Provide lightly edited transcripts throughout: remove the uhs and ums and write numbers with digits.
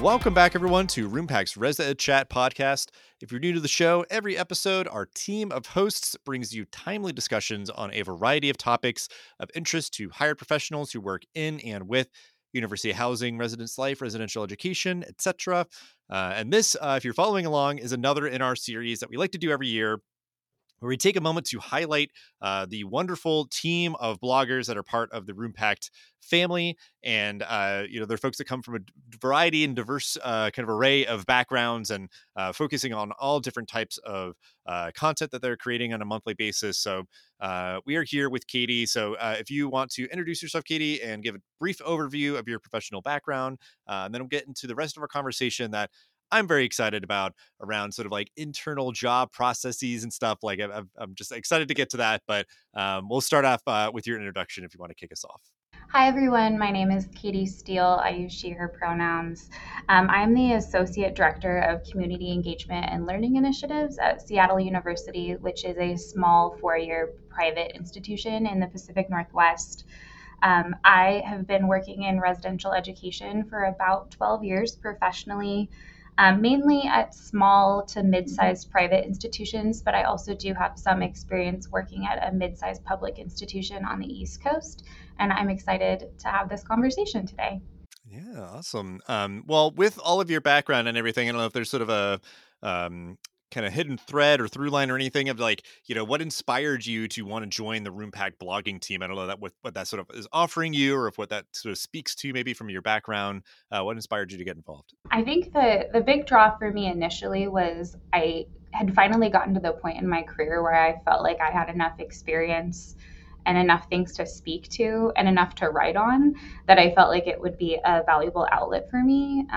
Welcome back, everyone, to RoomPack's Res Ed Chat podcast. If you're new to the show, every episode, our team of hosts brings you timely discussions on a variety of topics of interest to hired professionals who work in and with university housing, residence life, residential education, etc. And this, if you're following along, is another in our series that we like to do every year, where we take a moment to highlight the wonderful team of bloggers that are part of the RoomPacked family. And, they're folks that come from a variety and diverse kind of array of backgrounds and focusing on all different types of content that they're creating on a monthly basis. So we are here with Katie. So if you want to introduce yourself, Katie, and give a brief overview of your professional background, and then we'll get into the rest of our conversation that I'm very excited about around sort of like internal job processes and stuff. Like I'm just excited to get to that, but we'll start off with your introduction if you want to kick us off. Hi, everyone. My name is Katie Steele. I use she, her pronouns. I'm the Associate Director of Community Engagement and Learning Initiatives at Seattle University, which is a small four-year private institution in the Pacific Northwest. I have been working in residential education for about 12 years professionally, mainly at small to mid-sized private institutions, but I also do have some experience working at a mid-sized public institution on the East Coast, and I'm excited to have this conversation today. Yeah, awesome. Well, with all of your background and everything, I don't know if there's sort of a kind of hidden thread or through line or anything of like, what inspired you to want to join the RoomPack blogging team? I don't know that what that sort of is offering you, or if what that sort of speaks to maybe from your background. What inspired you to get involved? I think the big draw for me initially was I had finally gotten to the point in my career where I felt like I had enough experience and enough things to speak to and enough to write on that I felt like it would be a valuable outlet for me.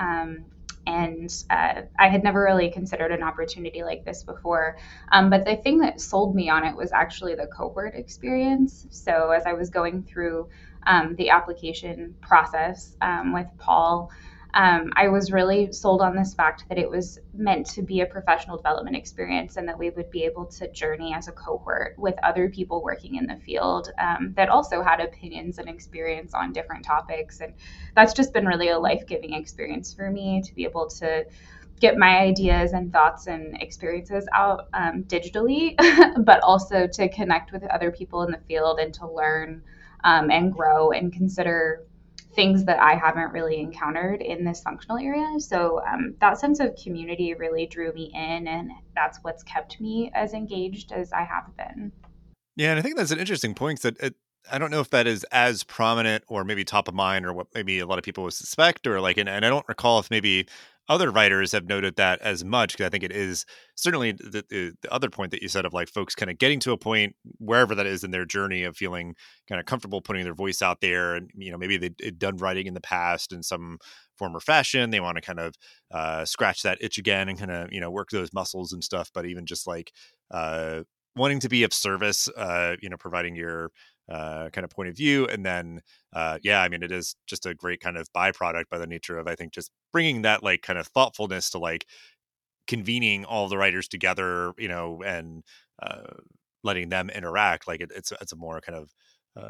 I had never really considered an opportunity like this before. But the thing that sold me on it was actually the cohort experience. So as I was going through the application process with Paul, I was really sold on this fact that it was meant to be a professional development experience and that we would be able to journey as a cohort with other people working in the field that also had opinions and experience on different topics. And that's just been really a life-giving experience for me to be able to get my ideas and thoughts and experiences out digitally, but also to connect with other people in the field and to learn and grow and consider things that I haven't really encountered in this functional area. So that sense of community really drew me in, and that's what's kept me as engaged as I have been. Yeah, and I think that's an interesting point that I don't know if that is as prominent or maybe top of mind or what maybe a lot of people would suspect or like, and I don't recall if maybe other writers have noted that as much because I think it is certainly the other point that you said of like folks kind of getting to a point wherever that is in their journey of feeling kind of comfortable putting their voice out there, and maybe they've done writing in the past in some form or fashion. They want to kind of scratch that itch again and kind of work those muscles and stuff. But even just like wanting to be of service, providing your kind of point of view. And then, I mean, it is just a great kind of byproduct by the nature of, I think, just bringing that like kind of thoughtfulness to like convening all the writers together, and letting them interact. Like it's a more kind of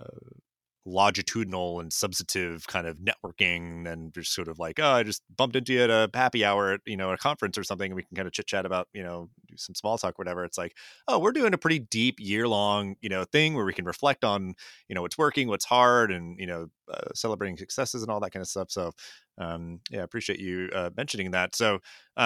longitudinal and substantive kind of networking and just sort of like, oh, I just bumped into you at a happy hour at, a conference or something. And we can kind of chit chat about, do some small talk, whatever. It's like, oh, we're doing a pretty deep year-long, thing where we can reflect on, what's working, what's hard, and, celebrating successes and all that kind of stuff. So, I appreciate you mentioning that. So,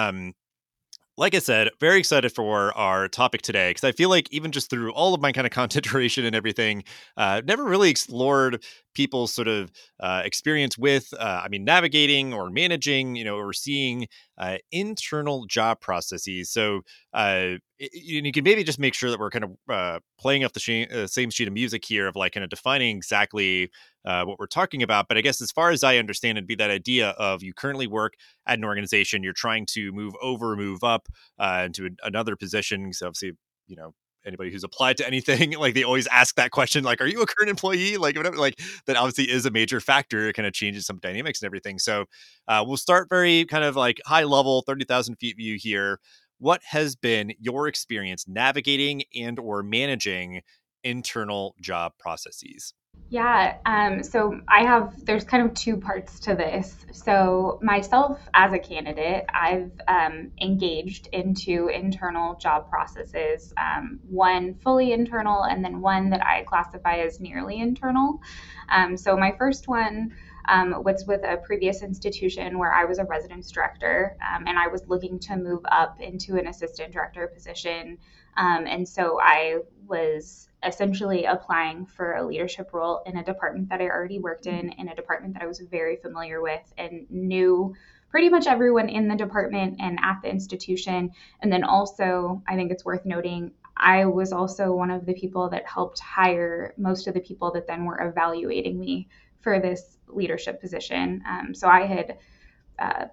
like I said, very excited for our topic today because I feel like even just through all of my kind of content creation and everything, never really explored people's sort of experience with, navigating or managing, overseeing internal job processes. So you can maybe just make sure that we're kind of playing off the same sheet of music here of like kind of defining exactly what we're talking about. But I guess as far as I understand, it'd be that idea of you currently work at an organization, you're trying to move up into another position. So obviously, anybody who's applied to anything, like they always ask that question, like, are you a current employee? Like whatever, like that obviously is a major factor. It kind of changes some dynamics and everything. So we'll start very kind of like high level, 30,000 feet view here. What has been your experience navigating and or managing internal job processes? Yeah, so there's kind of two parts to this. So, myself as a candidate, I've engaged into internal job processes, one fully internal, and then one that I classify as nearly internal. So, my first one was with a previous institution where I was a residence director, and I was looking to move up into an assistant director position. And so I was essentially applying for a leadership role in a department that I already worked in a department that I was very familiar with and knew pretty much everyone in the department and at the institution. And then also, I think it's worth noting, I was also one of the people that helped hire most of the people that then were evaluating me for this leadership position. So I had uh,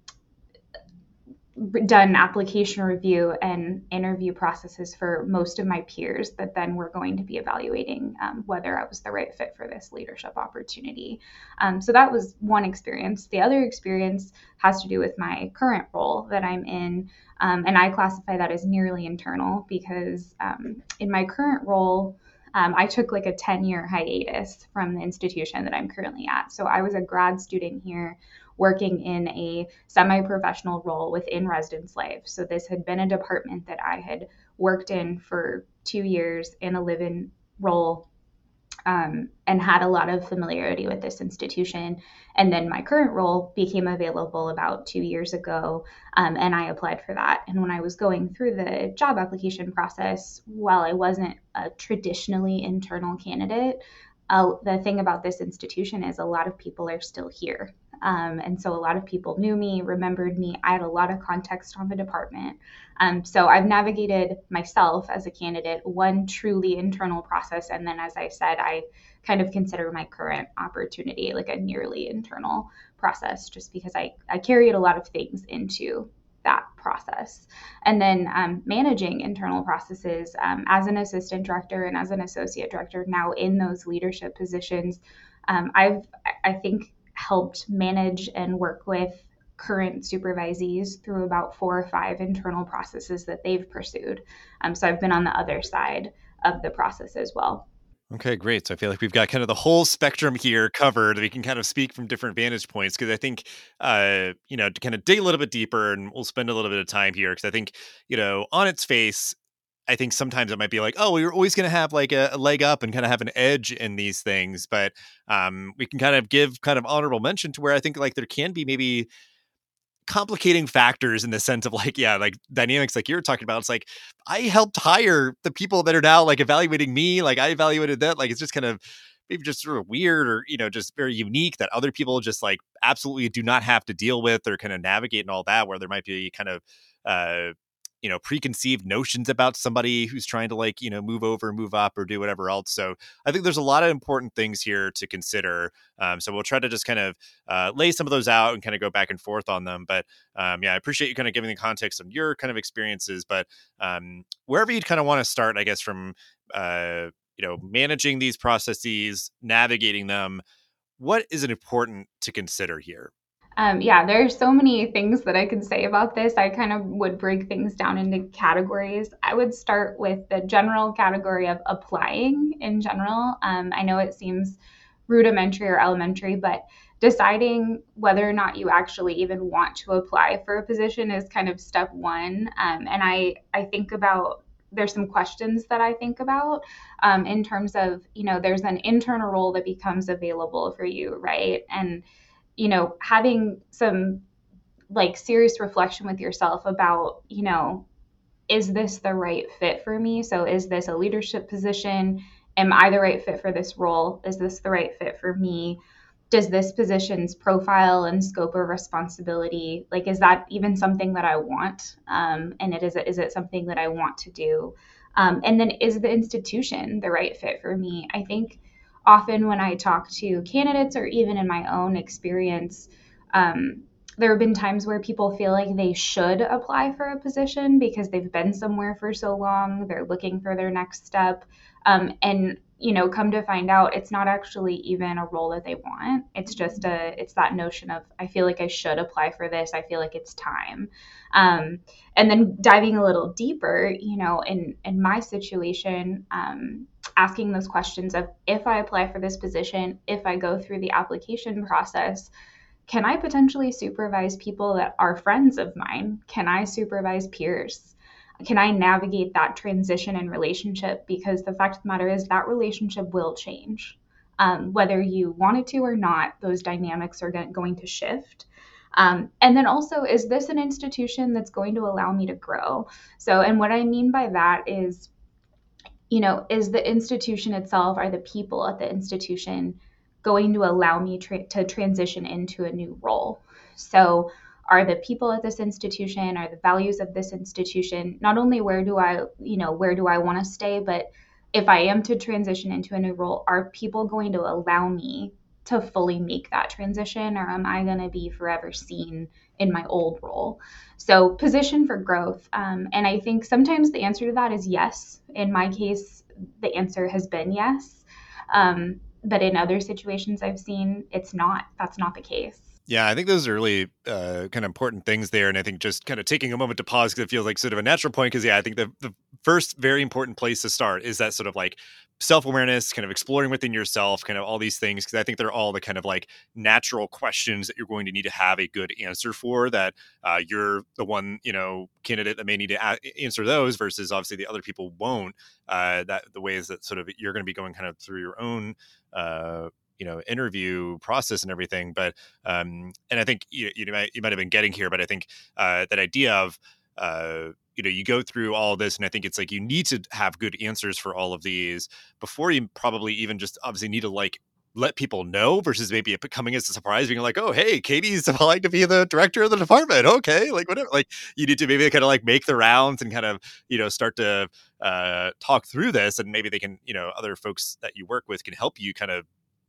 done application review and interview processes for most of my peers that then were going to be evaluating whether I was the right fit for this leadership opportunity. So that was one experience. The other experience has to do with my current role that I'm in. And I classify that as nearly internal because in my current role, I took like a 10-year hiatus from the institution that I'm currently at. So I was a grad student here working in a semi professional role within residence life. So this had been a department that I had worked in for 2 years in a live in role, and had a lot of familiarity with this institution. And then my current role became available about 2 years ago, and I applied for that. And when I was going through the job application process, while I wasn't a traditionally internal candidate, the thing about this institution is a lot of people are still here. And so a lot of people knew me, remembered me. I had a lot of context on the department. So I've navigated myself as a candidate, one truly internal process. And then, as I said, I kind of consider my current opportunity like a nearly internal process just because I carried a lot of things into that process. And then managing internal processes as an assistant director and as an associate director now in those leadership positions, I think, helped manage and work with current supervisees through about 4 or 5 internal processes that they've pursued. So I've been on the other side of the process as well. Okay, great. So I feel like we've got kind of the whole spectrum here covered. We can kind of speak from different vantage points because I think, to kind of dig a little bit deeper, and we'll spend a little bit of time here because I think, on its face, I think sometimes it might be like, oh, we are always going to have like a leg up and kind of have an edge in these things, but we can kind of give kind of honorable mention to where I think like there can be maybe complicating factors in the sense of like, yeah, like dynamics like you're talking about. It's like I helped hire the people that are now like evaluating me, like I evaluated that. Like it's just kind of maybe just sort of weird or, just very unique that other people just like absolutely do not have to deal with or kind of navigate and all that, where there might be kind of uh preconceived notions about somebody who's trying to like, move over, move up, or do whatever else. So I think there's a lot of important things here to consider. So we'll try to just kind of lay some of those out and kind of go back and forth on them. But yeah, I appreciate you kind of giving the context on your kind of experiences. But wherever you'd kind of want to start, I guess, from managing these processes, navigating them, what is it important to consider here? Yeah, there's so many things that I could say about this. I kind of would break things down into categories. I would start with the general category of applying in general. I know it seems rudimentary or elementary, but deciding whether or not you actually even want to apply for a position is kind of step one. And I think about there's some questions that I think about in terms of, there's an internal role that becomes available for you, right? And having some like serious reflection with yourself about, is this the right fit for me? So is this a leadership position? Am I the right fit for this role? Is this the right fit for me? Does this position's profile and scope of responsibility, like, is that even something that I want? And is it something that I want to do? And then is the institution the right fit for me? I think often when I talk to candidates or even in my own experience, um, there have been times where people feel like they should apply for a position because they've been somewhere for so long, they're looking for their next step. And come to find out it's not actually even a role that they want. It's that notion of, I feel like I should apply for this. I feel like it's time. And then diving a little deeper, in my situation, asking those questions of, if I apply for this position, if I go through the application process, can I potentially supervise people that are friends of mine? Can I supervise peers? Can I navigate that transition and relationship? Because the fact of the matter is that relationship will change. Whether you want it to or not, those dynamics are going to shift. And then also, is this an institution that's going to allow me to grow? So, and what I mean by that is, is the institution itself, are the people at the institution going to allow me to transition into a new role? So, are the people at this institution, are the values of this institution, not only where do I want to stay, but if I am to transition into a new role, are people going to allow me to fully make that transition, or am I going to be forever seen in my old role? So, position for growth. And I think sometimes the answer to that is yes. In my case, the answer has been yes. But in other situations I've seen, it's not. That's not the case. Yeah, I think those are really kind of important things there. And I think just kind of taking a moment to pause, because it feels like sort of a natural point. Because, yeah, I think the first very important place to start is that sort of like self-awareness, kind of exploring within yourself, kind of all these things. Because I think they're all the kind of like natural questions that you're going to need to have a good answer for, that you're the one, candidate that may need to answer those, versus obviously the other people won't. That the ways that sort of you're going to be going kind of through your own interview process and everything. But and I think you might have been getting here, but I think that idea of you go through all this, and I think it's like you need to have good answers for all of these before you probably even just obviously need to like let people know, versus maybe it coming as a surprise, being like, oh, hey, Katie's applying to be the director of the department. Okay, like whatever. Like you need to maybe kind of like make the rounds and kind of start to talk through this, and maybe they can other folks that you work with can help you kind of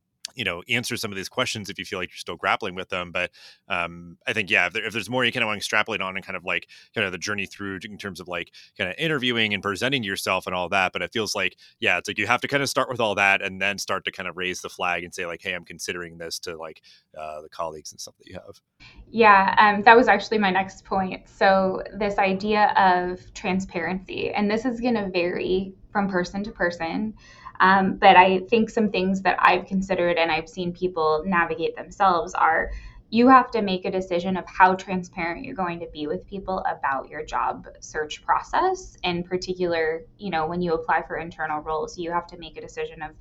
answer some of these questions if you feel like you're still grappling with them. But I think, yeah, if there's more you kind of want to extrapolate on, and kind of like kind of the journey through in terms of like kind of interviewing and presenting yourself and all that. But it feels like, yeah, it's like you have to kind of start with all that, and then start to kind of raise the flag and say like, hey, I'm considering this to like the colleagues and stuff that you have. Yeah, that was actually my next point. So this idea of transparency, and this is going to vary from person to person. But I think some things that I've considered and I've seen people navigate themselves are, you have to make a decision of how transparent you're going to be with people about your job search process. In particular, when you apply for internal roles, you have to make a decision of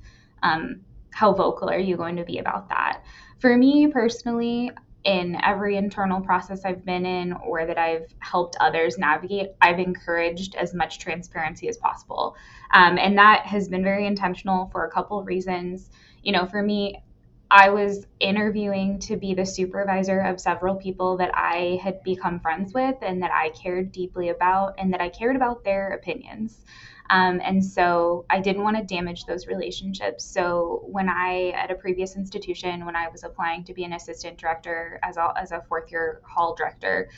how vocal are you going to be about that. For me personally, in every internal process I've been in or that I've helped others navigate, I've encouraged as much transparency as possible. And that has been very intentional for a couple of reasons. For me, I was interviewing to be the supervisor of several people that I had become friends with and that I cared deeply about, and that I cared about their opinions. And so I didn't want to damage those relationships. So at a previous institution, when I was applying to be an assistant director as a fourth year hall director,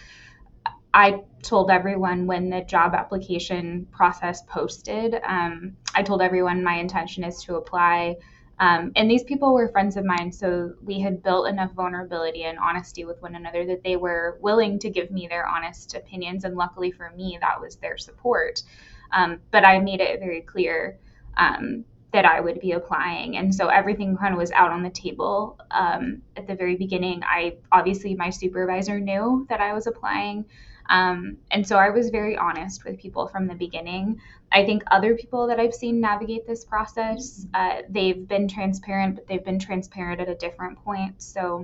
I told everyone when the job application process posted, I told everyone my intention is to apply. And these people were friends of mine, so we had built enough vulnerability and honesty with one another that they were willing to give me their honest opinions. And luckily for me, that was their support. But I made it very clear that I would be applying. And so everything kind of was out on the table at the very beginning. Obviously, my supervisor knew that I was applying. And so I was very honest with people from the beginning. I think other people that I've seen navigate this process, they've been transparent, but they've been transparent at a different point. So,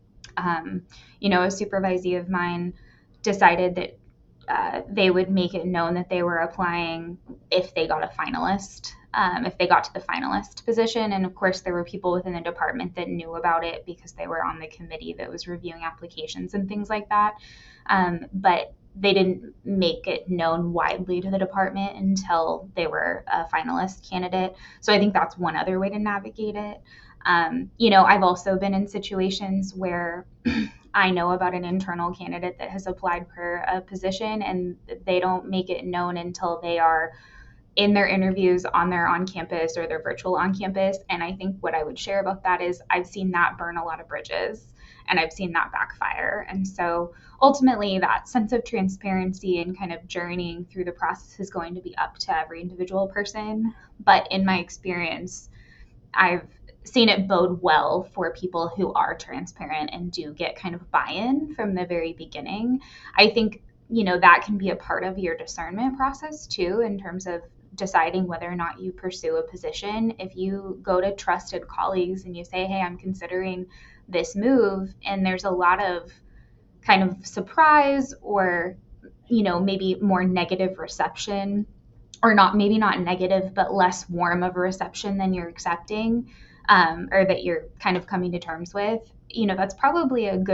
a supervisee of mine decided that they would make it known that they were applying if they got a finalist, if they got to the finalist position. And of course, there were people within the department that knew about it because they were on the committee that was reviewing applications and things like that. But they didn't make it known widely to the department until they were a finalist candidate. So I think that's one other way to navigate it. I've also been in situations where I know about an internal candidate that has applied for a position and they don't make it known until they are in their interviews on their on campus or their virtual on campus. And I think what I would share about that is I've seen that burn a lot of bridges and I've seen that backfire. And so ultimately, that sense of transparency and kind of journeying through the process is going to be up to every individual person. But in my experience, I've seen it bode well for people who are transparent and do get kind of buy-in from the very beginning. I think, that can be a part of your discernment process too, in terms of deciding whether or not you pursue a position. If you go to trusted colleagues and you say, hey, I'm considering this move, and there's a lot of kind of surprise or, maybe more negative reception, or not, maybe not negative, but less warm of a reception than you're accepting, or that you're kind of coming to terms with, that's probably a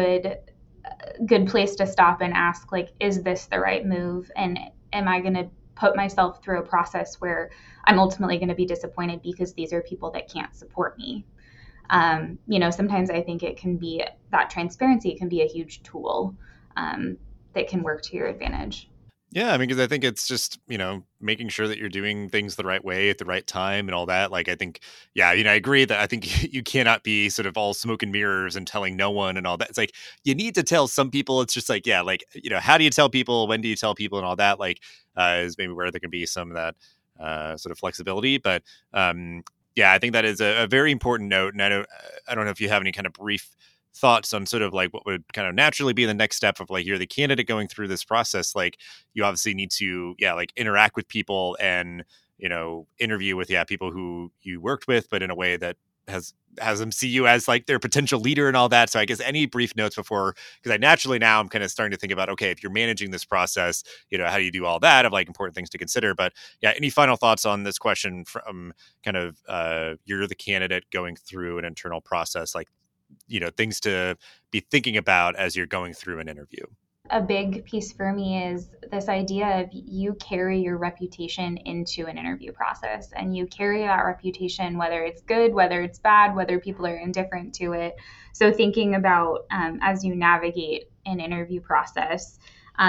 good place to stop and ask, like, is this the right move? And am I going to put myself through a process where I'm ultimately going to be disappointed because these are people that can't support me? Sometimes I think it can be that transparency can be a huge tool that can work to your advantage. Yeah, I mean, because I think it's just, making sure that you're doing things the right way at the right time and all that. Like, I think, yeah, I agree that I think you cannot be sort of all smoke and mirrors and telling no one and all that. It's like, you need to tell some people. It's just like, yeah, like, how do you tell people? When do you tell people and all that? Like, is maybe where there can be some of that sort of flexibility. But yeah, I think that is a very important note. And I don't know if you have any kind of brief thoughts on sort of like what would kind of naturally be the next step of like, you're the candidate going through this process. Like, you obviously need to, yeah, like interact with people and, interview with, yeah, people who you worked with, but in a way that has them see you as like their potential leader and all that. So I guess any brief notes before, because I naturally now I'm kind of starting to think about, okay, if you're managing this process, how do you do all that of like important things to consider? But yeah, any final thoughts on this question from kind of you're the candidate going through an internal process, like, things to be thinking about as you're going through an interview? A big piece for me is this idea of you carry your reputation into an interview process, and you carry that reputation, whether it's good, whether it's bad, whether people are indifferent to it. So thinking about as you navigate an interview process,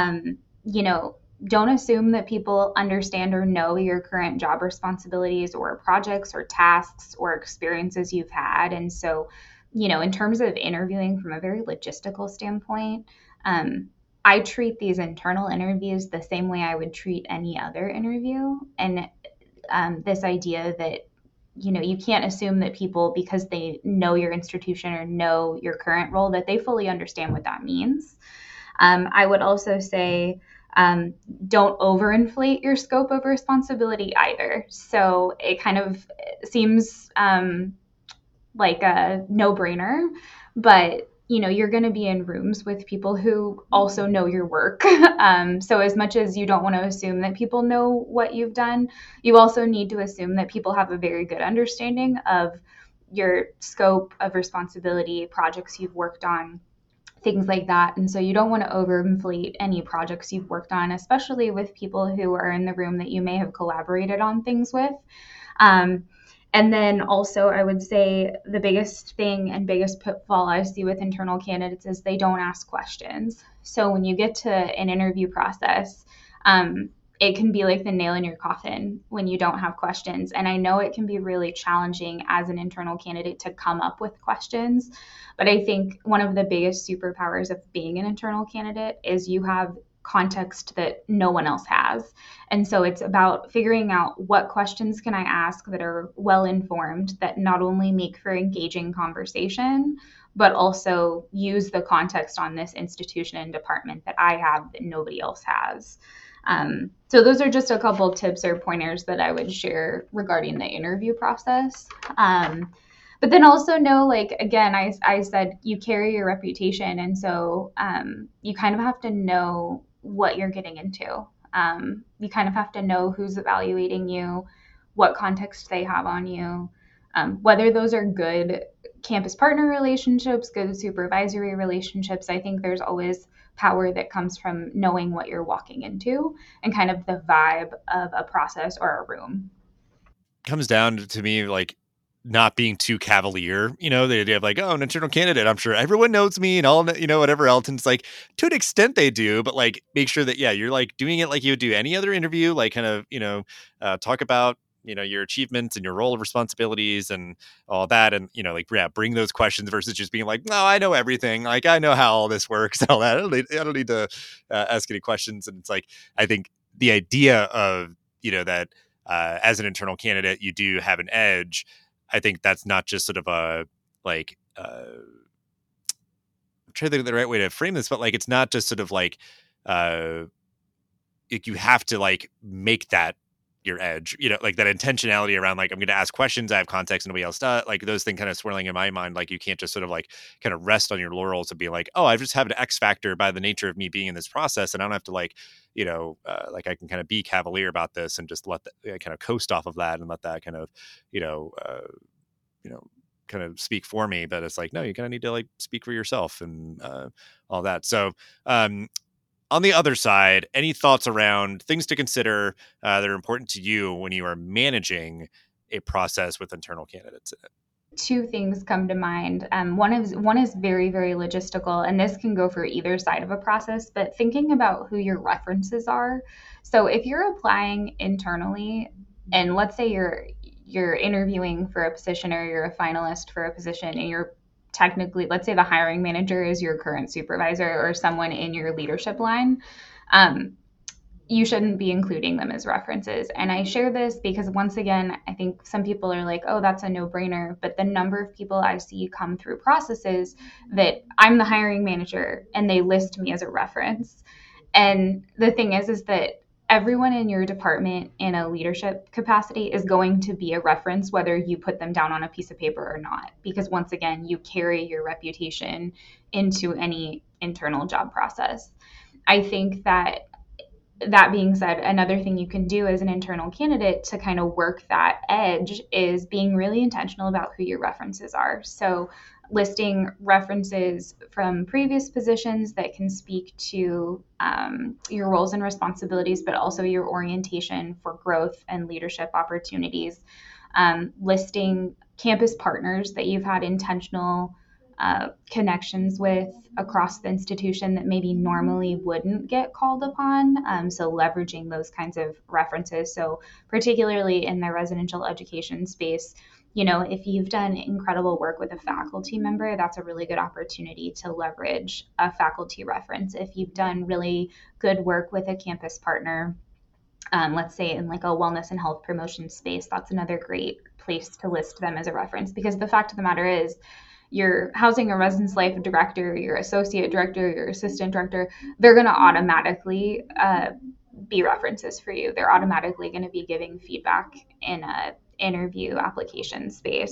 don't assume that people understand or know your current job responsibilities or projects or tasks or experiences you've had. And so, in terms of interviewing from a very logistical standpoint, I treat these internal interviews the same way I would treat any other interview. And this idea that, you can't assume that people, because they know your institution or know your current role, that they fully understand what that means. I would also say, don't overinflate your scope of responsibility either. So it kind of seems like a no-brainer, but you're going to be in rooms with people who also know your work. So as much as you don't want to assume that people know what you've done, you also need to assume that people have a very good understanding of your scope of responsibility, projects you've worked on, things like that. And so you don't want to overinflate any projects you've worked on, especially with people who are in the room that you may have collaborated on things with. And then also, I would say the biggest thing and biggest pitfall I see with internal candidates is they don't ask questions. So when you get to an interview process, it can be like the nail in your coffin when you don't have questions. And I know it can be really challenging as an internal candidate to come up with questions. But I think one of the biggest superpowers of being an internal candidate is you have context that no one else has. And so it's about figuring out what questions can I ask that are well informed, that not only make for engaging conversation, but also use the context on this institution and department that I have that nobody else has. So those are just a couple tips or pointers that I would share regarding the interview process. But then also know, like, again, I said you carry your reputation. And so you kind of have to know what you're getting into. You kind of have to know who's evaluating you, what context they have on you, whether those are good campus partner relationships, good supervisory relationships. I think there's always power that comes from knowing what you're walking into and kind of the vibe of a process or a room. Comes down to me like not being too cavalier, the idea of like, oh, an internal candidate, I'm sure everyone knows me and all, whatever else. And it's like, to an extent they do, but like, make sure that, yeah, you're like doing it like you would do any other interview, like kind of, talk about, your achievements and your role of responsibilities and all that. And, like, yeah, bring those questions versus just being like, no, I know everything. Like, I know how all this works and all that. I don't need to ask any questions. And it's like, I think the idea of, that as an internal candidate, you do have an edge. I think that's not just sort of a like I'm trying to think of the right way to frame this, but like it's not just sort of like you have to like make that your edge, like that intentionality around like, I'm going to ask questions, I have context nobody else does, like those things kind of swirling in my mind. Like you can't just sort of like kind of rest on your laurels and be like, oh, I just have an X factor by the nature of me being in this process, and I don't have to like, like I can kind of be cavalier about this and just let that kind of coast off of that and let that kind of, kind of speak for me. But it's like, no, you kind of need to like speak for yourself and all that. So on the other side, any thoughts around things to consider that are important to you when you are managing a process with internal candidates in it? Two things come to mind. One is very, very logistical, and this can go for either side of a process, but thinking about who your references are. So if you're applying internally, and let's say you're interviewing for a position or you're a finalist for a position, and you're technically, let's say the hiring manager is your current supervisor or someone in your leadership line, you shouldn't be including them as references. And I share this because, once again, I think some people are like, oh, that's a no-brainer. But the number of people I see come through processes that I'm the hiring manager and they list me as a reference. And the thing is that everyone in your department in a leadership capacity is going to be a reference, whether you put them down on a piece of paper or not. Because once again, you carry your reputation into any internal job process. I think that being said, another thing you can do as an internal candidate to kind of work that edge is being really intentional about who your references are. So listing references from previous positions that can speak to your roles and responsibilities, but also your orientation for growth and leadership opportunities. Listing campus partners that you've had intentional connections with across the institution that maybe normally wouldn't get called upon. So leveraging those kinds of references. So particularly in the residential education space, if you've done incredible work with a faculty member, that's a really good opportunity to leverage a faculty reference. If you've done really good work with a campus partner, let's say in like a wellness and health promotion space, that's another great place to list them as a reference. Because the fact of the matter is, your housing and residence life director, your associate director, your assistant director, they're going to automatically be references for you. They're automatically going to be giving feedback in a interview application space.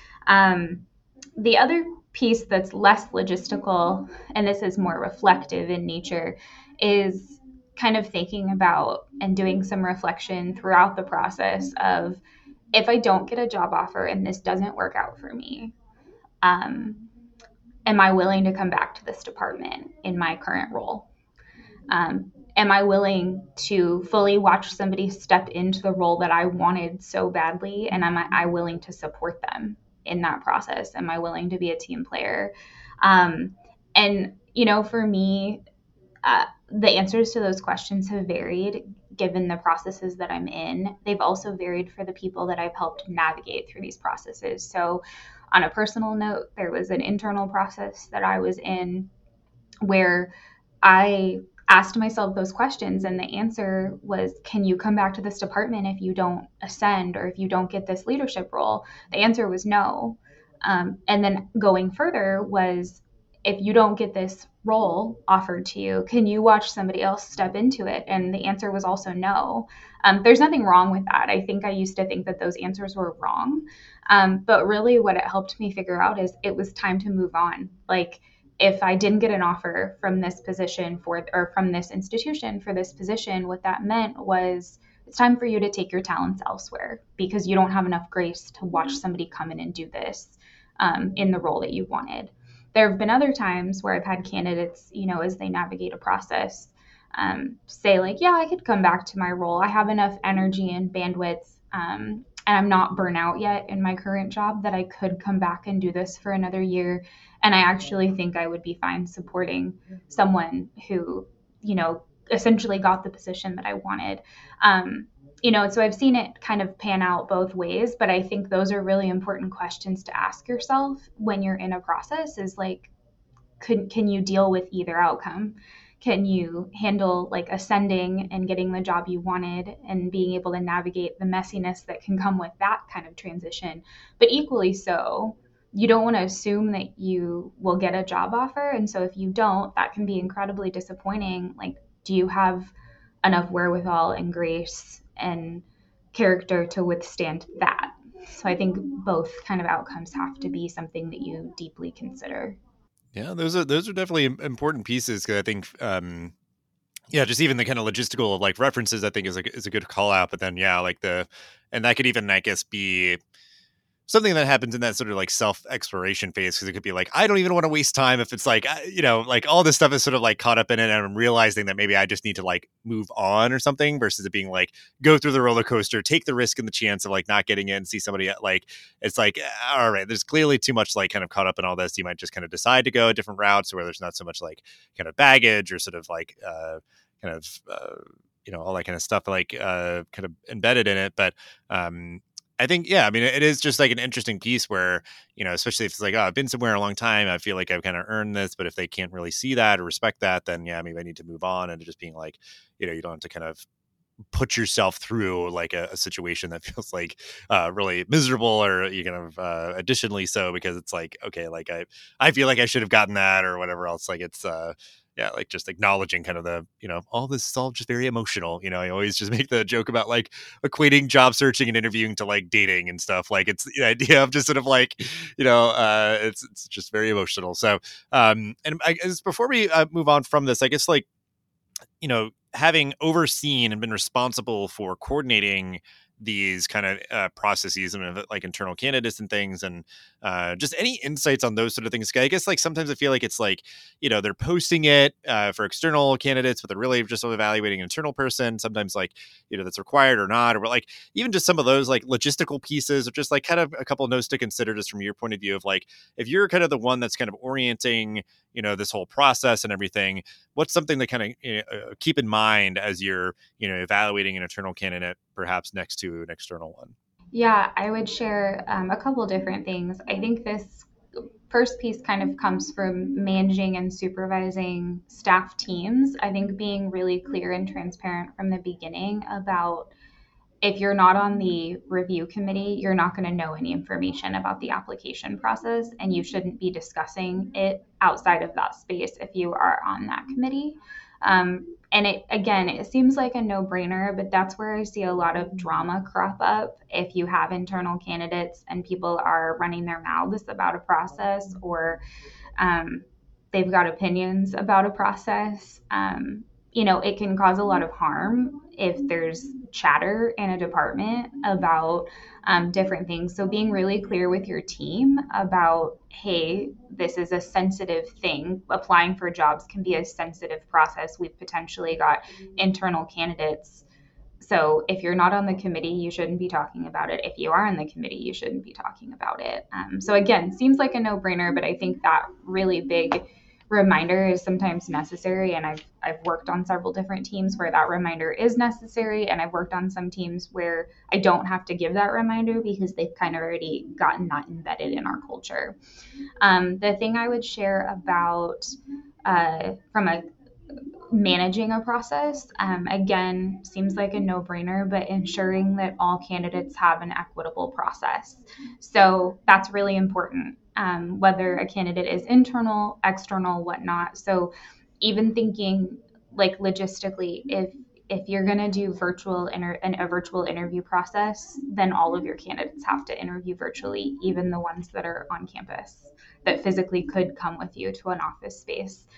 The other piece that's less logistical, and this is more reflective in nature, is kind of thinking about and doing some reflection throughout the process of, if I don't get a job offer and this doesn't work out for me, am I willing to come back to this department in my current role? Am I willing to fully watch somebody step into the role that I wanted so badly? And am I willing to support them in that process? Am I willing to be a team player? And, for me, the answers to those questions have varied given the processes that I'm in. They've also varied for the people that I've helped navigate through these processes. So on a personal note, there was an internal process that I was in where I asked myself those questions, and the answer was, can you come back to this department if you don't ascend or if you don't get this leadership role? The answer was no. And then going further was, if you don't get this role offered to you, can you watch somebody else step into it? And the answer was also no. There's nothing wrong with that. I think I used to think that those answers were wrong. But really what it helped me figure out is it was time to move on. Like, if I didn't get an offer from this position or from this institution for this position, what that meant was, it's time for you to take your talents elsewhere, because you don't have enough grace to watch somebody come in and do this in the role that you wanted. There have been other times where I've had candidates, as they navigate a process, say like, yeah, I could come back to my role. I have enough energy and bandwidth and I'm not burnout yet in my current job, that I could come back and do this for another year. And I actually think I would be fine supporting someone who, essentially got the position that I wanted. Um, so I've seen it kind of pan out both ways, but I think those are really important questions to ask yourself when you're in a process is like, can you deal with either outcome? Can you handle like ascending and getting the job you wanted and being able to navigate the messiness that can come with that kind of transition? But equally so, you don't want to assume that you will get a job offer. And so if you don't, that can be incredibly disappointing. Like, do you have enough wherewithal and grace and character to withstand that? So I think both kind of outcomes have to be something that you deeply consider. Yeah, those are definitely important pieces because I think, yeah, just even the kind of logistical of like references, I think is a good call out. But then, yeah, like and that could even, I guess, be something that happens in that sort of like self exploration phase because it could be like I don't even want to waste time if it's like like all this stuff is sort of like caught up in it and I'm realizing that maybe I just need to like move on or something versus it being like go through the roller coaster, take the risk and the chance of like not getting in, see somebody like it's like all right, there's clearly too much like kind of caught up in all this. You might just kind of decide to go a different route where there's not so much like kind of baggage or sort of like kind of all that kind of stuff like kind of embedded in it, but I think, yeah, I mean, it is just like an interesting piece where, especially if it's like, oh, I've been somewhere a long time. I feel like I've kind of earned this. But if they can't really see that or respect that, then yeah, maybe I need to move on. And just being like, you don't have to kind of put yourself through like a situation that feels like really miserable or you kind of additionally so because it's like, okay, like I feel like I should have gotten that or whatever else. Like it's, yeah, like just acknowledging kind of the, all this is all just very emotional. I always just make the joke about like equating job searching and interviewing to like dating and stuff. Like it's the idea of just sort of like, it's just very emotional. So, and I guess before we move on from this, I guess like, having overseen and been responsible for coordinating these kind of processes and like internal candidates and things and just any insights on those sort of things. I guess like sometimes I feel like it's like, they're posting it for external candidates, but they're really just evaluating an internal person. Sometimes like, that's required or not, or like even just some of those like logistical pieces or just like kind of a couple of notes to consider just from your point of view of like, if you're kind of the one that's kind of orienting, this whole process and everything, what's something to kind of keep in mind as you're, evaluating an internal candidate, perhaps next to an external one? Yeah, I would share a couple different things. I think this first piece kind of comes from managing and supervising staff teams. I think being really clear and transparent from the beginning about if you're not on the review committee, you're not going to know any information about the application process, and you shouldn't be discussing it outside of that space if you are on that committee. And it seems like a no brainer, but that's where I see a lot of drama crop up if you have internal candidates and people are running their mouths about a process or um, they've got opinions about a process. It can cause a lot of harm if there's chatter in a department about different things. So being really clear with your team about, hey, this is a sensitive thing. Applying for jobs can be a sensitive process. We've potentially got internal candidates. So if you're not on the committee, you shouldn't be talking about it. If you are on the committee, you shouldn't be talking about it. So again, seems like a no-brainer, but I think that really big reminder is sometimes necessary. And I've worked on several different teams where that reminder is necessary. And I've worked on some teams where I don't have to give that reminder because they've kind of already gotten that embedded in our culture. The thing I would share about from a managing a process, again, seems like a no-brainer, but ensuring that all candidates have an equitable process. So that's really important, whether a candidate is internal, external, whatnot. So even thinking like logistically, if you're going to do a virtual interview process, then all of your candidates have to interview virtually, even the ones that are on campus that physically could come with you to an office space.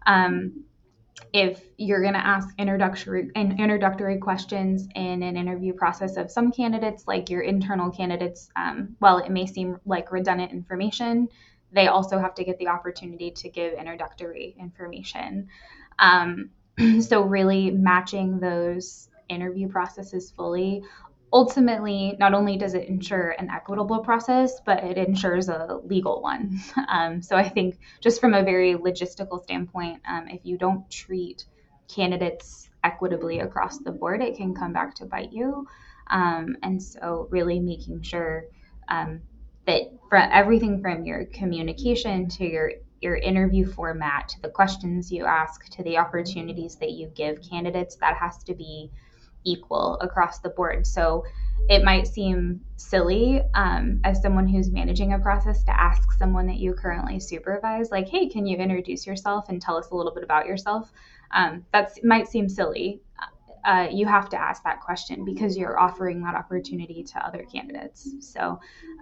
If you're going to ask introductory questions in an interview process of some candidates, like your internal candidates, while it may seem like redundant information, they also have to get the opportunity to give introductory information. So really matching those interview processes fully. ultimately, not only does it ensure an equitable process, but it ensures a legal one. So I think just from a very logistical standpoint, if you don't treat candidates equitably across the board, it can come back to bite you. And so really making sure that from everything from your communication to your interview format to the questions you ask to the opportunities that you give candidates, that has to be equal across the board. So it might seem silly as someone who's managing a process to ask someone that you currently supervise, like, hey, can you introduce yourself and tell us a little bit about yourself? That might seem silly. You have to ask that question because you're offering that opportunity to other candidates. So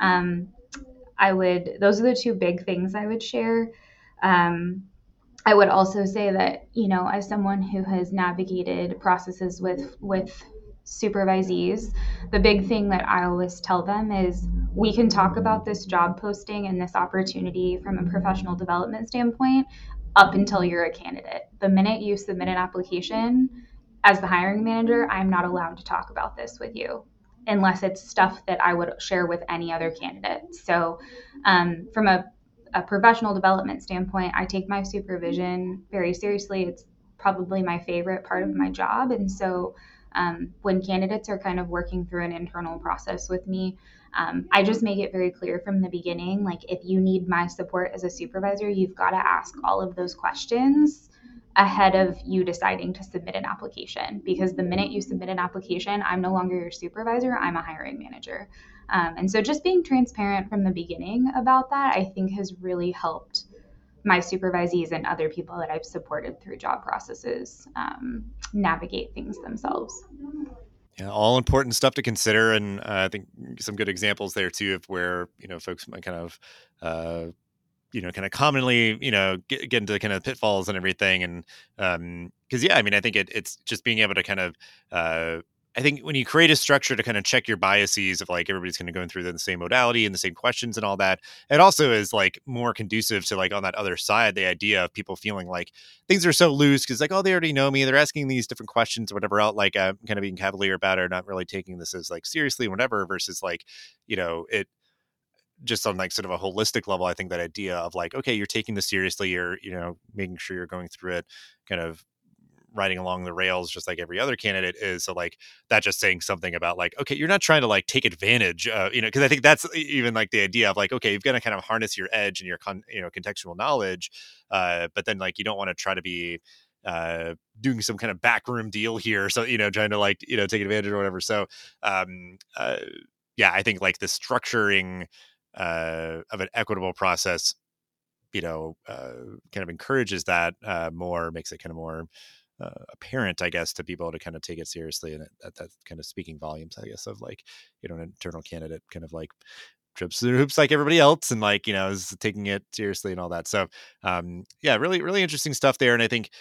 those are the two big things I would share. Um, I would also say that, as someone who has navigated processes with supervisees, the big thing that I always tell them is we can talk about this job posting and this opportunity from a professional development standpoint up until you're a candidate. The minute you submit an application as the hiring manager, I'm not allowed to talk about this with you unless it's stuff that I would share with any other candidate. So, from a professional development standpoint, I take my supervision very seriously. It's probably my favorite part of my job. And so when candidates are kind of working through an internal process with me, I just make it very clear from the beginning, like if you need my support as a supervisor, you've got to ask all of those questions ahead of you deciding to submit an application, because the minute you submit an application, I'm no longer your supervisor, I'm a hiring manager. And so just being transparent from the beginning about that, I think has really helped my supervisees and other people that I've supported through job processes navigate things themselves. Yeah, all important stuff to consider, and I think some good examples there too of where folks might kind of kind of commonly get into kind of pitfalls and everything, and because yeah, I mean, I think it's just being able to kind of I think when you create a structure to kind of check your biases of like everybody's kind of going through the same modality and the same questions and all that, it also is like more conducive to like on that other side, the idea of people feeling like things are so loose because like, oh, they already know me. They're asking these different questions or whatever else, like kind of being cavalier about it or not really taking this as like seriously or whatever versus like, it just on like sort of a holistic level. I think that idea of like, okay, you're taking this seriously. You're, making sure you're going through it kind of riding along the rails just like every other candidate is. So like that just saying something about like, okay, you're not trying to like take advantage, because I think that's even like the idea of like, okay, you've got to kind of harness your edge and your contextual knowledge, but then like you don't want to try to be doing some kind of backroom deal here, so trying to like take advantage or whatever. So yeah, I think like the structuring of an equitable process kind of encourages that more, makes it kind of more apparent, I guess, to people to kind of take it seriously, and that's kind of speaking volumes, I guess, of like an internal candidate kind of like trips through hoops like everybody else, and like is taking it seriously and all that. So yeah, really really interesting stuff there, and I think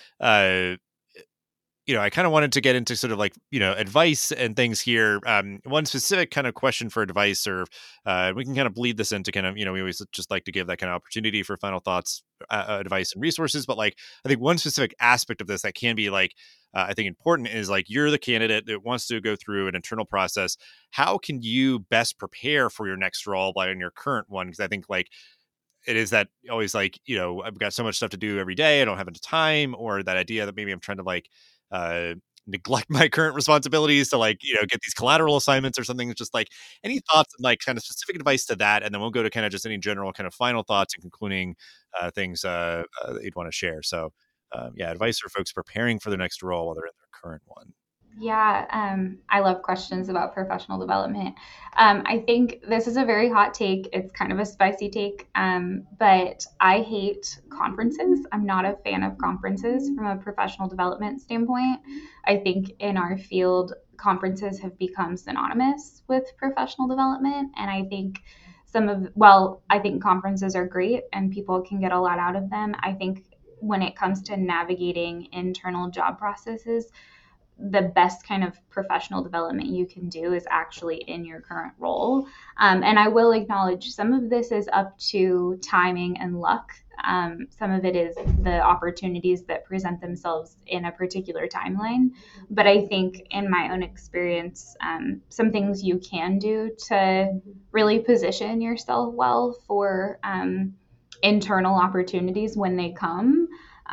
I kind of wanted to get into sort of like, advice and things here. One specific kind of question for advice, or we can kind of bleed this into kind of, we always just like to give that kind of opportunity for final thoughts, advice and resources. But like, I think one specific aspect of this that can be like, I think important is like, you're the candidate that wants to go through an internal process. How can you best prepare for your next role by in your current one? Because I think like, it is that always like, I've got so much stuff to do every day, I don't have enough time, or that idea that maybe I'm trying to like neglect my current responsibilities to like get these collateral assignments or something. It's just like any thoughts and like kind of specific advice to that, and then we'll go to kind of just any general kind of final thoughts and concluding things that you'd want to share. So yeah, advice for folks preparing for their next role while they're in their current one. Yeah, I love questions about professional development. I think this is a very hot take. It's kind of a spicy take, but I hate conferences. I'm not a fan of conferences from a professional development standpoint. I think in our field, conferences have become synonymous with professional development. And I think I think conferences are great and people can get a lot out of them. I think when it comes to navigating internal job processes, the best kind of professional development you can do is actually in your current role. And I will acknowledge some of this is up to timing and luck. Some of it is the opportunities that present themselves in a particular timeline. But I think in my own experience, some things you can do to really position yourself well for internal opportunities when they come.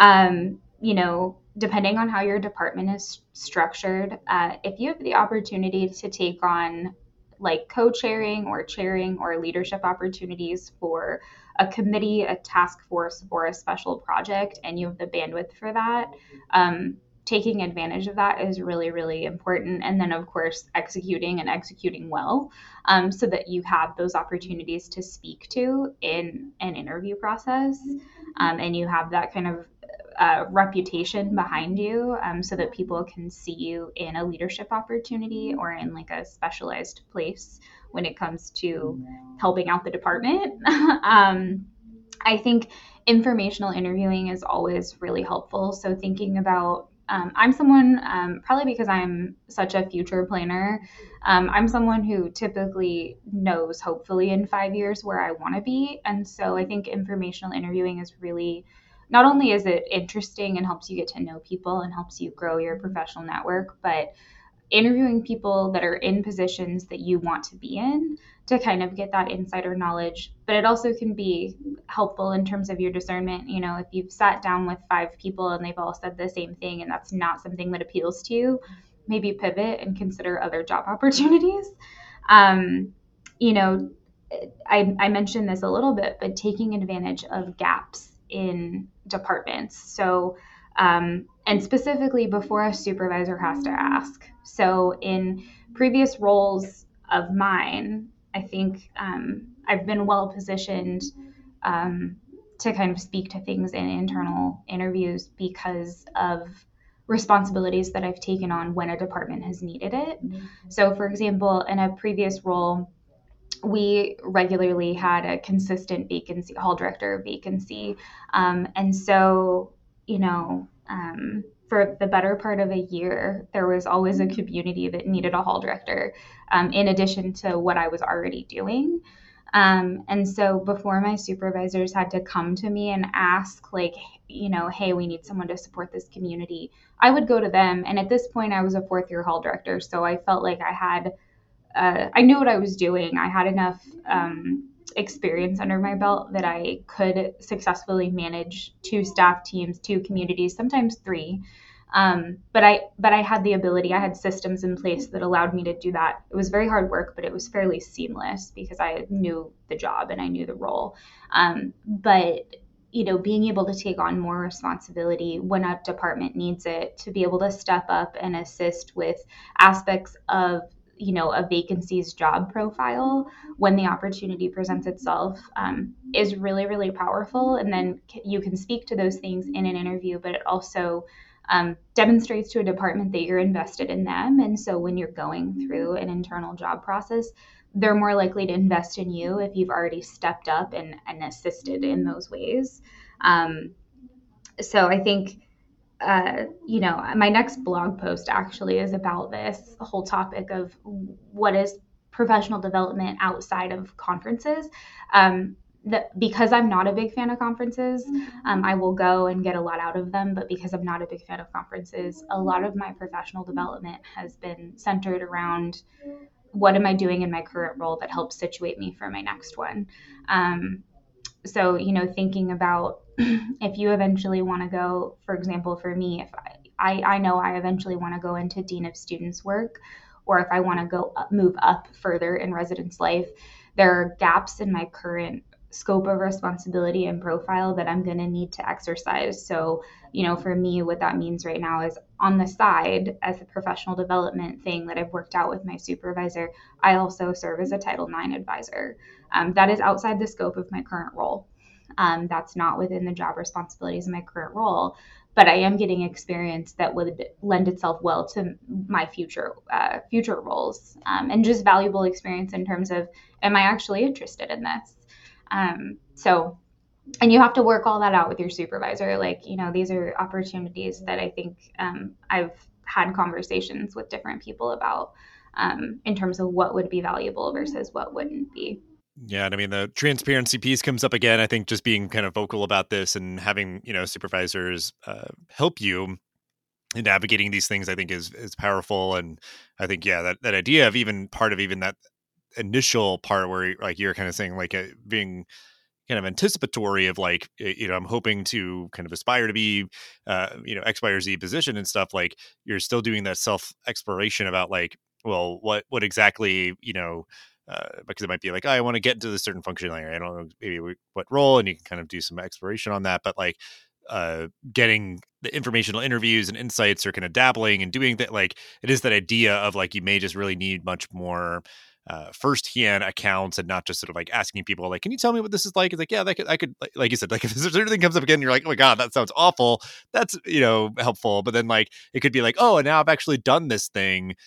Depending on how your department is structured, if you have the opportunity to take on like co-chairing or chairing or leadership opportunities for a committee, a task force, or a special project, and you have the bandwidth for that, taking advantage of that is really, really important. And then, of course, executing well, so that you have those opportunities to speak to in an interview process, and you have that kind of reputation behind you, so that people can see you in a leadership opportunity or in like a specialized place when it comes to helping out the department. I think informational interviewing is always really helpful. So thinking about I'm someone, probably because I'm such a future planner, I'm someone who typically knows, hopefully, in 5 years where I want to be. And so I think informational interviewing is really, not only is it interesting and helps you get to know people and helps you grow your professional network, but interviewing people that are in positions that you want to be in to kind of get that insider knowledge. But it also can be helpful in terms of your discernment. If you've sat down with 5 people and they've all said the same thing and that's not something that appeals to you, maybe pivot and consider other job opportunities. um, you know I mentioned this a little bit, but taking advantage of gaps in departments. So, and specifically before a supervisor has to ask. So, in previous roles of mine, I think I've been well positioned to kind of speak to things in internal interviews because of responsibilities that I've taken on when a department has needed it. So, for example, in a previous role, we regularly had a consistent vacancy, hall director vacancy. And so, for the better part of a year, there was always a community that needed a hall director, in addition to what I was already doing. And so before my supervisors had to come to me and ask, like, hey, we need someone to support this community, I would go to them. And at this point, I was a fourth year hall director. So I felt like I knew what I was doing. I had enough experience under my belt that I could successfully manage 2 staff teams, 2 communities, sometimes 3. But I had the ability. I had systems in place that allowed me to do that. It was very hard work, but it was fairly seamless because I knew the job and I knew the role. But being able to take on more responsibility when a department needs it, to be able to step up and assist with aspects of a vacancy's job profile when the opportunity presents itself, is really, really powerful. And then you can speak to those things in an interview, but it also demonstrates to a department that you're invested in them. And so when you're going through an internal job process, they're more likely to invest in you if you've already stepped up and assisted in those ways. So I think my next blog post actually is about this whole topic of what is professional development outside of conferences. Because I'm not a big fan of conferences, I will go and get a lot out of them. But because I'm not a big fan of conferences, a lot of my professional development has been centered around what am I doing in my current role that helps situate me for my next one. So, thinking about if you eventually want to go, for example, for me, if I know I eventually want to go into Dean of Students work, or if I want to move up further in residence life, there are gaps in my current scope of responsibility and profile that I'm going to need to exercise. So, for me, what that means right now is on the side, as a professional development thing that I've worked out with my supervisor, I also serve as a Title IX advisor. That is outside the scope of my current role. That's not within the job responsibilities of my current role, but I am getting experience that would lend itself well to my future roles, and just valuable experience in terms of, am I actually interested in this? And you have to work all that out with your supervisor. Like, these are opportunities that I think I've had conversations with different people about, in terms of what would be valuable versus what wouldn't be. Yeah, and I mean the transparency piece comes up again. I think just being kind of vocal about this and having supervisors help you in navigating these things, I think is powerful. And I think that idea of even part of even that initial part where like you're kind of saying like being kind of anticipatory of like I'm hoping to kind of aspire to be X, Y, or Z position and stuff. Like you're still doing that self exploration about like, well, what exactly because it might be like, oh, I want to get into this certain function layer, I don't know maybe what role, and you can kind of do some exploration on that. But like getting the informational interviews and insights, or kind of dabbling and doing that, like it is that idea of like you may just really need much more firsthand accounts, and not just sort of like asking people like, can you tell me what this is like? It's like, yeah, I could like you said, like if there's anything comes up again, you're like, oh my God, that sounds awful. That's, helpful. But then like, it could be like, oh, and now I've actually done this thing.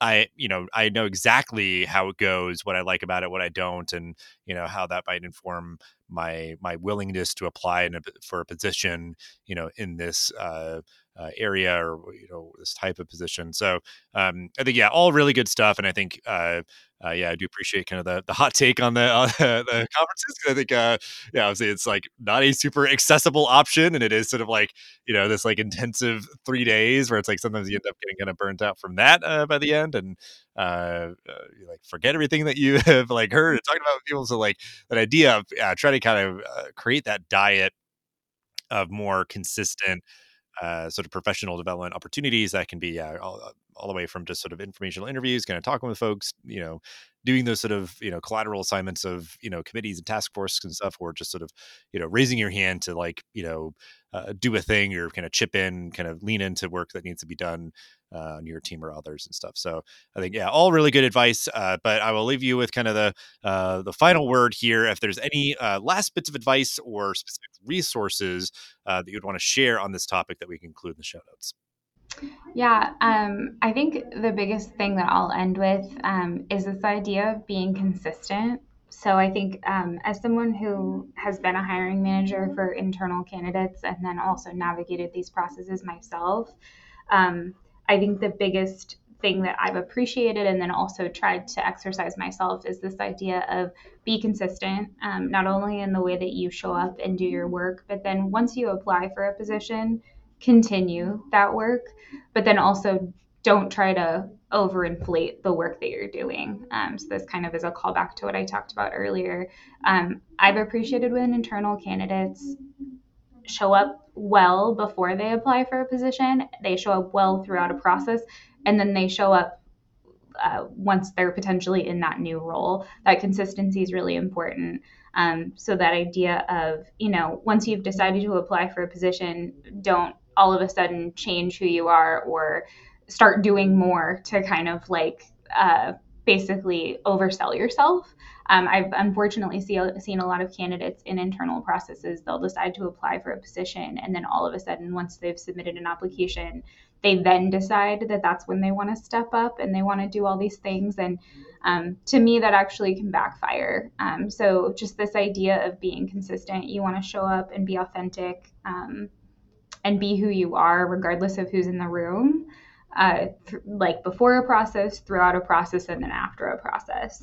I know exactly how it goes, what I like about it, what I don't, and how that might inform my willingness to apply for a position, in this area, or this type of position. So I think all really good stuff, and I think I do appreciate kind of the hot take on the conferences, 'cause I think obviously it's like not a super accessible option, and it is sort of like this like intensive 3 days where it's like sometimes you end up getting kind of burnt out from that by the end, and you like forget everything that you have like heard and talked about with people. So like that idea of trying to kind of create that diet of more consistent sort of professional development opportunities that can be all the way from just sort of informational interviews, kind of talking with folks, doing those sort of collateral assignments of committees and task force and stuff, or just sort of raising your hand to like do a thing, or kind of chip in, kind of lean into work that needs to be done on your team or others and stuff. So I think all really good advice. But I will leave you with kind of the final word here. If there's any last bits of advice or specific resources that you'd want to share on this topic that we can include in the show notes. Yeah, I think the biggest thing that I'll end with is this idea of being consistent. So I think as someone who has been a hiring manager for internal candidates and then also navigated these processes myself, I think the biggest thing that I've appreciated and then also tried to exercise myself is this idea of be consistent, not only in the way that you show up and do your work, but then once you apply for a position, continue that work, but then also don't try to overinflate the work that you're doing. So this kind of is a callback to what I talked about earlier. I've appreciated when internal candidates show up well before they apply for a position, they show up well throughout a process, and then they show up once they're potentially in that new role. That consistency is really important. So that idea of, once you've decided to apply for a position, don't all of a sudden change who you are or start doing more to kind of like basically oversell yourself. I've unfortunately seen a lot of candidates in internal processes. They'll decide to apply for a position, and then all of a sudden, once they've submitted an application, they then decide that that's when they want to step up and they want to do all these things. And to me, that actually can backfire. So just this idea of being consistent, you want to show up and be authentic and be who you are, regardless of who's in the room. Like before a process, throughout a process, and then after a process.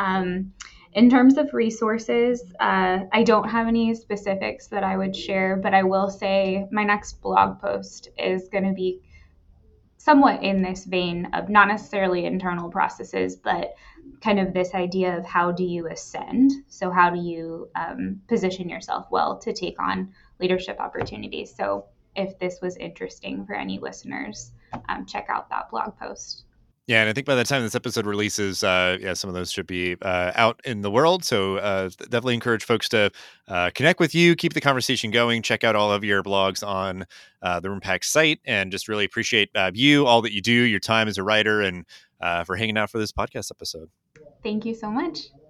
In terms of resources, I don't have any specifics that I would share, but I will say my next blog post is going to be somewhat in this vein of not necessarily internal processes, but kind of this idea of how do you ascend? So, how do you position yourself well to take on leadership opportunities? So, if this was interesting for any listeners, check out that blog post. Yeah, and I think by the time this episode releases, some of those should be out in the world. So definitely encourage folks to connect with you, keep the conversation going, check out all of your blogs on the RoomPact site, and just really appreciate you, all that you do, your time as a writer, and for hanging out for this podcast episode. Thank you so much.